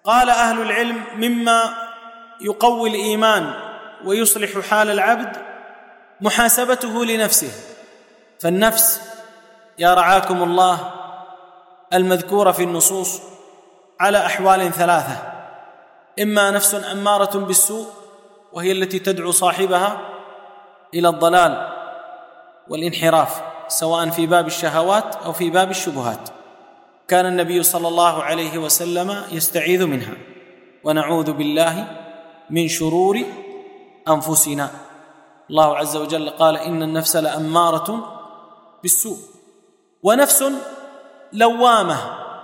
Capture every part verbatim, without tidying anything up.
قال أهل العلم مما يقوي الإيمان ويصلح حال العبد محاسبته لنفسه. فالنفس يا رعاكم الله المذكورة في النصوص على أحوال ثلاثة: إما نفس أمارة بالسوء وهي التي تدعو صاحبها إلى الضلال والانحراف سواء في باب الشهوات أو في باب الشبهات، كان النبي صلى الله عليه وسلم يستعيذ منها: ونعوذ بالله من شرور أنفسنا. الله عز وجل قال: إن النفس لأمارة بالسوء. ونفس لوامة: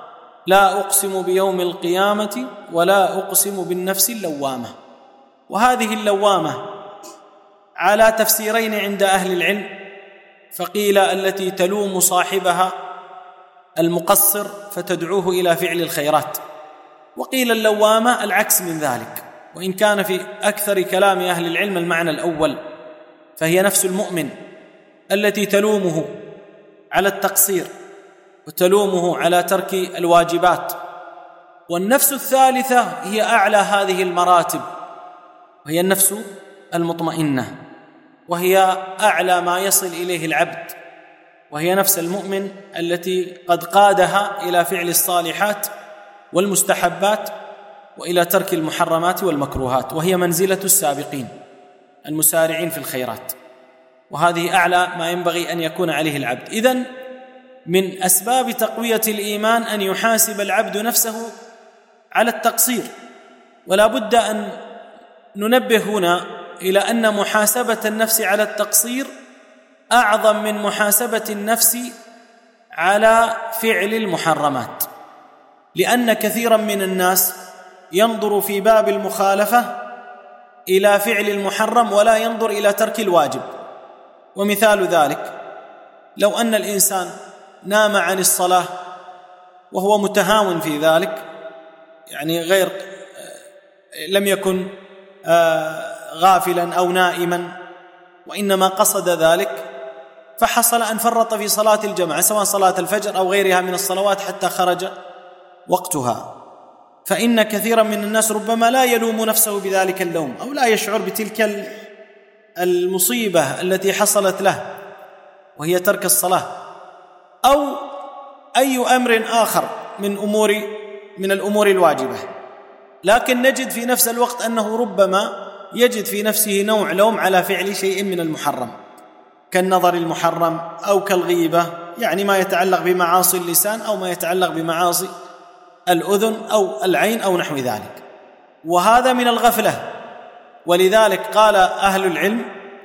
لا أقسم بيوم القيامة ولا أقسم بالنفس اللوامة. وهذه اللوامة على تفسيرين عند أهل العلم، فقيل التي تلوم صاحبها المقصر فتدعوه إلى فعل الخيرات، وقيل اللوامة العكس من ذلك، وإن كان في أكثر كلام أهل العلم المعنى الأول، فهي نفس المؤمن التي تلومه على التقصير وتلومه على ترك الواجبات. والنفس الثالثة هي أعلى هذه المراتب، وهي النفس المطمئنة، وهي أعلى ما يصل إليه العبد، وهي نفس المؤمن التي قد قادها إلى فعل الصالحات والمستحبات وإلى ترك المحرمات والمكروهات، وهي منزلة السابقين المسارعين في الخيرات، وهذه أعلى ما ينبغي أن يكون عليه العبد. إذن من أسباب تقوية الإيمان أن يحاسب العبد نفسه على التقصير. ولا بد أن ننبه هنا إلى أن محاسبة النفس على التقصير أعظم من محاسبة النفس على فعل المحرمات، لأن كثيرا من الناس ينظر في باب المخالفة إلى فعل المحرم ولا ينظر إلى ترك الواجب. ومثال ذلك: لو أن الإنسان نام عن الصلاة وهو متهاون في ذلك، يعني غير لم يكن غافلا أو نائما وإنما قصد ذلك، فحصل أن فرط في صلاة الجماعة سواء صلاة الفجر أو غيرها من الصلوات حتى خرج وقتها، فإن كثيرا من الناس ربما لا يلوم نفسه بذلك اللوم، أو لا يشعر بتلك المصيبة التي حصلت له وهي ترك الصلاة، أو أي أمر آخر من أمور من الأمور الواجبة، لكن نجد في نفس الوقت أنه ربما يجد في نفسه نوع لوم على فعل شيء من المحرم كالنظر المحرم أو كالغيبة، يعني ما يتعلق بمعاصي اللسان أو ما يتعلق بمعاصي الأذن أو العين أو نحو ذلك، وهذا من الغفلة. ولذلك قال أهل العلم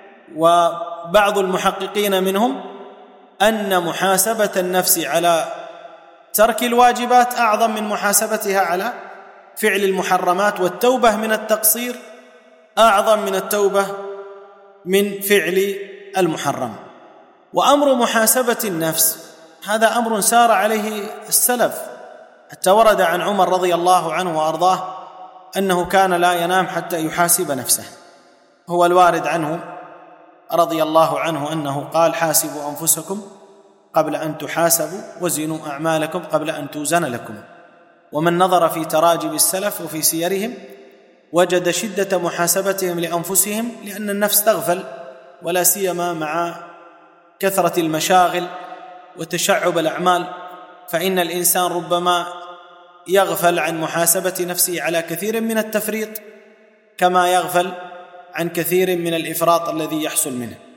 وبعض المحققين منهم أن محاسبة النفس على ترك الواجبات أعظم من محاسبتها على فعل المحرمات، والتوبة من التقصير أعظم من التوبة من فعل المحرم. وأمر محاسبة النفس هذا أمر سار عليه السلف، حتى ورد عن عمر رضي الله عنه وأرضاه أنه كان لا ينام حتى يحاسب نفسه. هو الوارد عنه رضي الله عنه أنه قال: حاسبوا أنفسكم قبل أن تحاسبوا وزنوا أعمالكم قبل أن توزن لكم. ومن نظر في تراجم السلف وفي سيرهم وجد شدة محاسبتهم لأنفسهم، لأن النفس تغفل، ولا سيما مع كثرة المشاغل وتشعب الأعمال، فإن الإنسان ربما يغفل عن محاسبة نفسه على كثير من التفريط كما يغفل عن كثير من الإفراط الذي يحصل منه.